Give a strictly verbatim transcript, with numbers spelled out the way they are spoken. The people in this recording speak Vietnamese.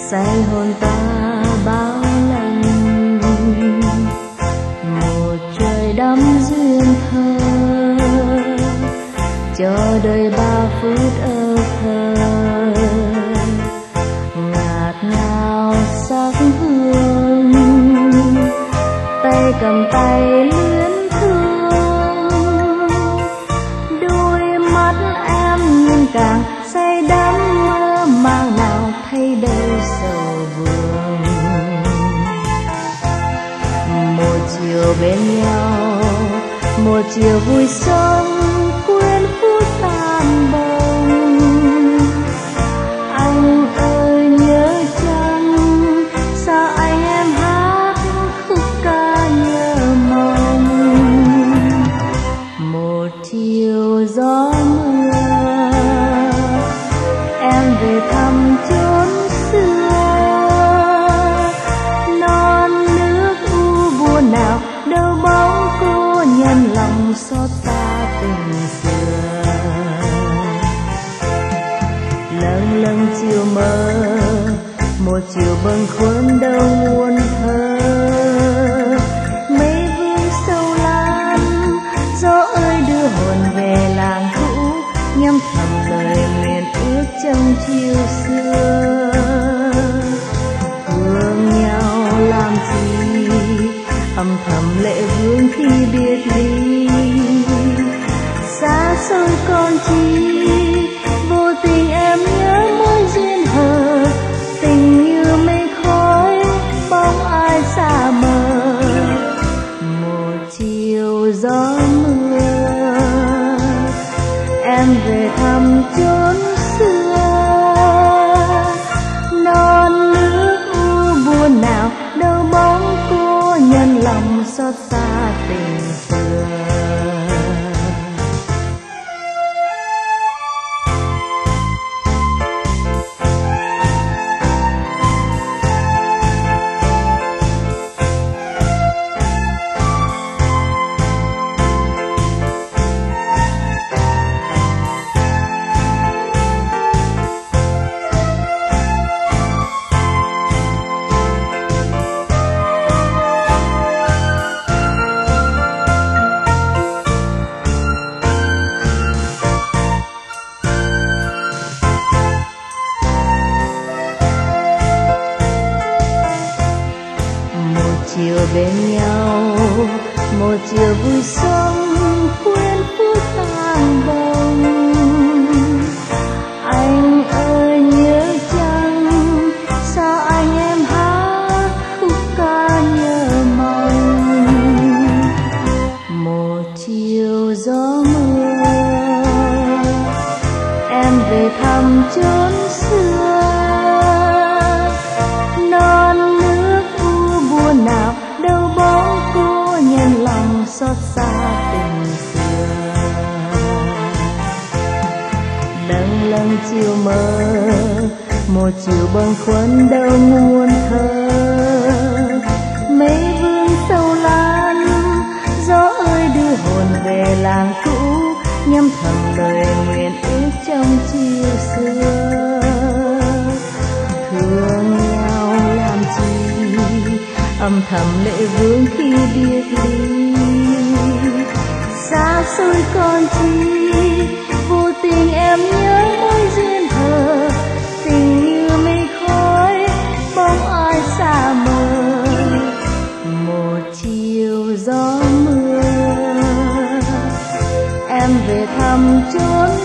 say hồn ta bao lần. Một trời đắm duyên thơ, cho đời ba phút ơ thơ, ngạt ngào sắc hương, tay cầm tay luyến thương. Đôi mắt em nhìn càng say đắm mơ màng, nào thay đâu sầu vương. Một chiều bên nhau, một chiều vui sống, quên phút tan bồng. Anh ơi nhớ chăng, sao anh em hát khúc ca nhớ mong. Một chiều gió mưa, em về thăm chốn xưa. Non nước u buồn nào, đâu bóng cô nhân lòng xót xa tình xưa. Lâng lâng chiều mơ, một chiều bâng khuâng đâu muôn thơ. Mây vương sâu lan, gió ơi đưa hồn về làng cũ, ngâm thầm lời nguyện ước trong chiều xưa. Thương nhau làm gì, âm thầm lệ vương khi biệt ly. Xa xôi còn chi, vô tình em nhớ mối duyên hờ. Tình như mây khói, bóng ai xa mờ. Một chiều gió mưa, em về thăm chốn xưa. Non nước u buồn nào, đâu bóng cô nhân lòng xót xa tình xưa. Chiều bên nhau, một chiều vui sống, quên phút tan bồng. Anh ơi nhớ chăng, sao anh em hát khúc ca nhớ mong. Một chiều gió mưa, em về thăm chốn xưa. Non nước u buồn nào, đâu bóng cô nhân lòng xót xa tình xưa. Lâng lâng chiều mơ, một chiều bâng khuâng đâu muôn thơ. Mây vương sâu lan, gió ơi đưa hồn về làng cũ, ngâm thầm lời nguyện ước trong chiều xưa. Thương nhau làm chi, âm thầm lệ vương khi biệt ly. Xa xôi còn chi, vô tình em nhớ mối duyên hờ. Tình như mây khói, bóng ai xa mờ. Một chiều gió mưa, em về thăm chốn